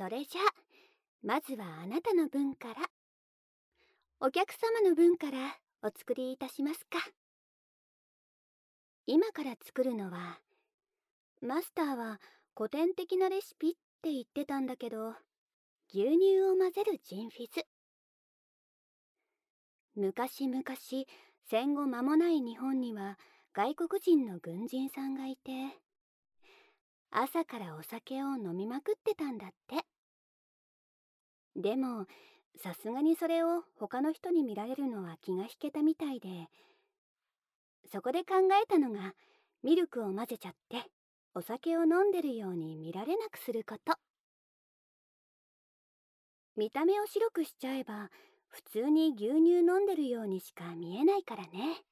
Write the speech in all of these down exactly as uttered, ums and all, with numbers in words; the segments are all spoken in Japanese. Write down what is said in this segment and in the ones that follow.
それじゃあ、まずはあなたの分から、お客様の分からお作りいたしますか。今から作るのは、マスターは古典的なレシピって言ってたんだけど、牛乳を混ぜるジンフィズ。昔々、戦後間もない日本には外国人の軍人さんがいて、朝からお酒を飲みまくってたんだって。でも、さすがにそれを他の人に見られるのは気が引けたみたいで、そこで考えたのが、ミルクを混ぜちゃってお酒を飲んでるように見られなくすること。見た目を白くしちゃえば、普通に牛乳飲んでるようにしか見えないからね。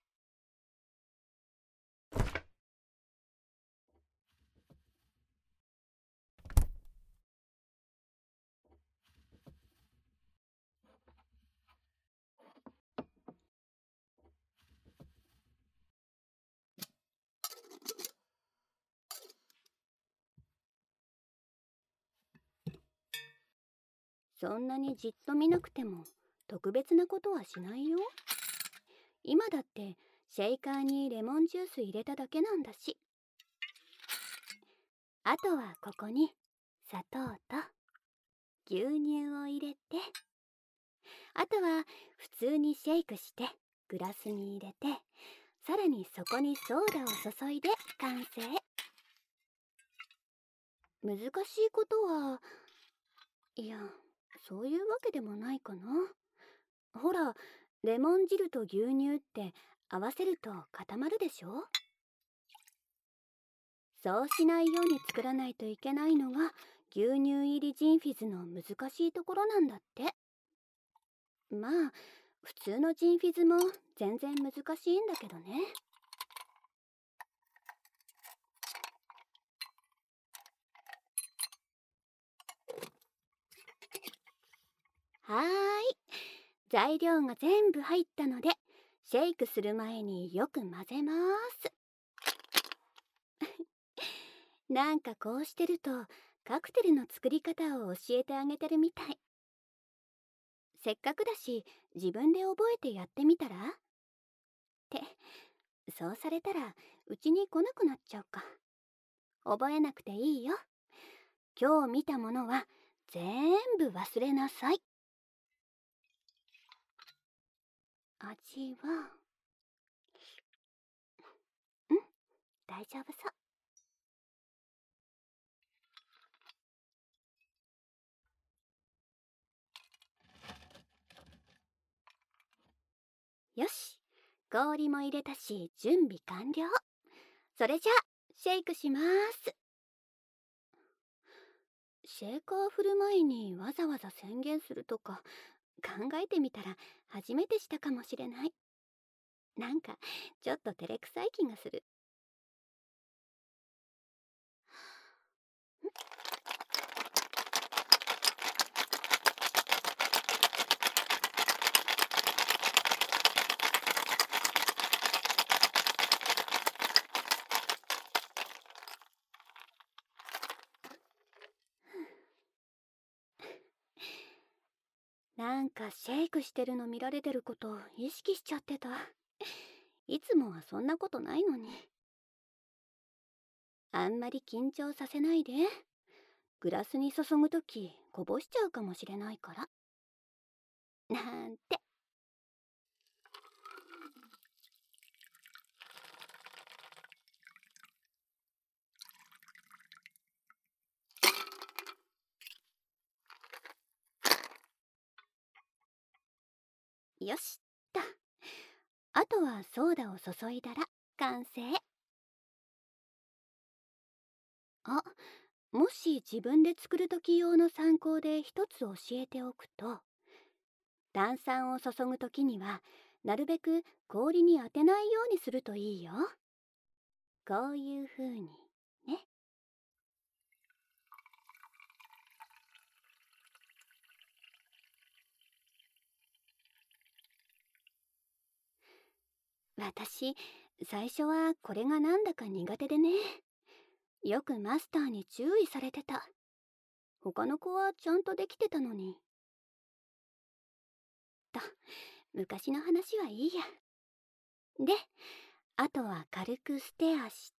そんなにじっと見なくても特別なことはしないよ。今だってシェイカーにレモンジュース入れただけなんだし。あとはここに砂糖と牛乳を入れて、あとは普通にシェイクしてグラスに入れて、さらにそこにソーダを注いで完成。難しいことは、いや、そういうわけでもないかな。ほら、レモン汁と牛乳って合わせると固まるでしょ。そうしないように作らないといけないのが牛乳入りジンフィズの難しいところなんだって。まあ、普通のジンフィズも全然難しいんだけどね。はーい。材料が全部入ったので、シェイクする前によく混ぜます。なんかこうしてると、カクテルの作り方を教えてあげてるみたい。せっかくだし、自分で覚えてやってみたらって、そうされたら、うちに来なくなっちゃうか。覚えなくていいよ。今日見たものは全部忘れなさい。味は、うん、大丈夫そう。よし、氷も入れたし準備完了。それじゃあシェイクします。シェーカー振る前にわざわざ宣言するとか、考えてみたら初めてしたかもしれない。なんかちょっと照れくさい気がする。なんかシェイクしてるの見られてることを意識しちゃってた。いつもはそんなことないのに。あんまり緊張させないで。グラスに注ぐときこぼしちゃうかもしれないから。なんて。よしっと。あとはソーダを注いだら完成。あ、もし自分で作る時用の参考で一つ教えておくと、炭酸を注ぐ時にはなるべく氷に当てないようにするといいよ。こういう風にね。私、最初はこれがなんだか苦手でね。よくマスターに注意されてた。 他の子はちゃんとできてたのに。と、昔の話はいいや。で、あとは軽くステアして、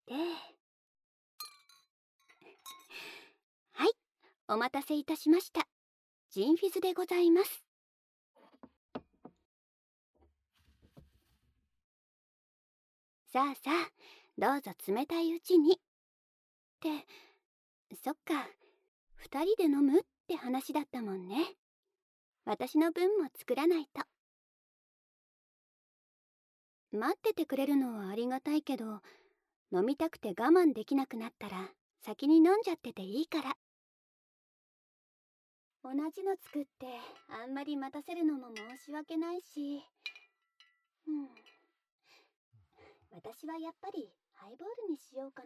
はい、お待たせいたしました。ジンフィズでございます。さあさあ、どうぞ冷たいうちに。って、そっか、二人で飲むって話だったもんね。私の分も作らないと。待っててくれるのはありがたいけど、飲みたくて我慢できなくなったら先に飲んじゃってていいから。同じの作ってあんまり待たせるのも申し訳ないし、うん、私はやっぱりハイボールにしようかな。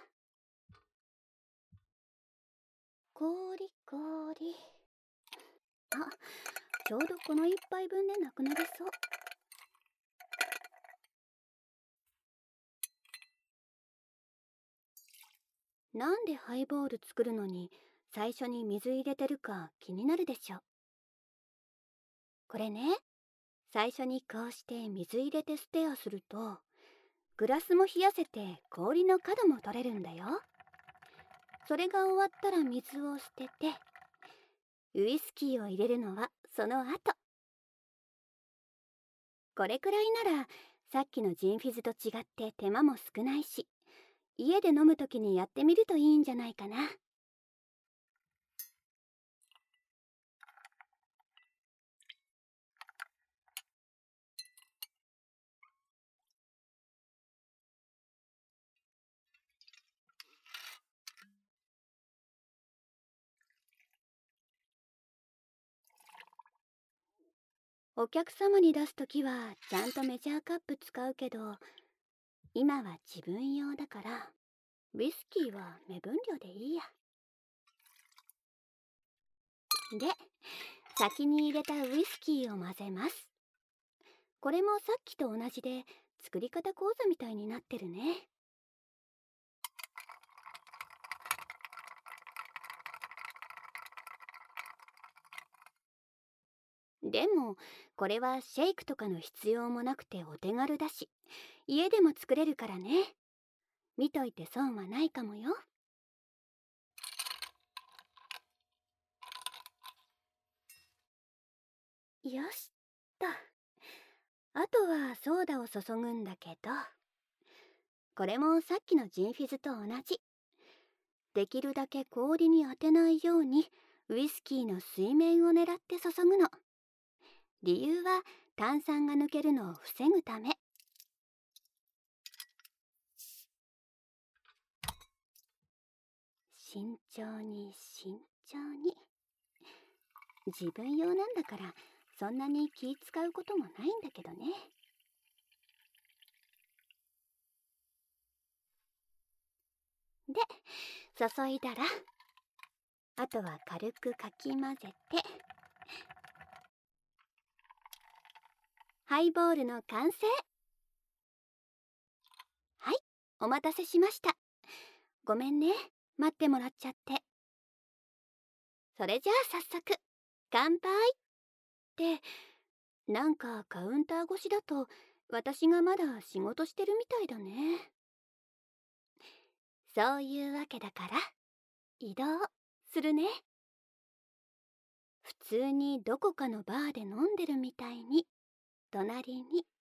氷氷。あ、ちょうどこの一杯分でなくなりそう。なんでハイボール作るのに最初に水入れてるか気になるでしょ。これね、最初にこうして水入れてステアすると、グラスも冷やせて氷の角も取れるんだよ。それが終わったら水を捨てて、ウイスキーを入れるのはその後。これくらいならさっきのジンフィズと違って手間も少ないし、家で飲むときにやってみるといいんじゃないかな。お客様に出すときはちゃんとメジャーカップ使うけど、今は自分用だから、ウイスキーは目分量でいいや。で、先に入れたウイスキーを混ぜます。これもさっきと同じで作り方講座みたいになってるね。でもこれはシェイクとかの必要もなくてお手軽だし、家でも作れるからね。見といて損はないかもよ。よしっと。あとはソーダを注ぐんだけど、これもさっきのジンフィズと同じ。できるだけ氷に当てないようにウイスキーの水面を狙って注ぐの。理由は炭酸が抜けるのを防ぐため。慎重に慎重に。自分用なんだからそんなに気使うこともないんだけどね。で、注いだら、あとは軽くかき混ぜて、ハイボールの完成。はい、お待たせしました。ごめんね、待ってもらっちゃって。それじゃあ早速、乾杯。って、なんかカウンター越しだと私がまだ仕事してるみたいだね。そういうわけだから移動するね。普通にどこかのバーで飲んでるみたいに隣に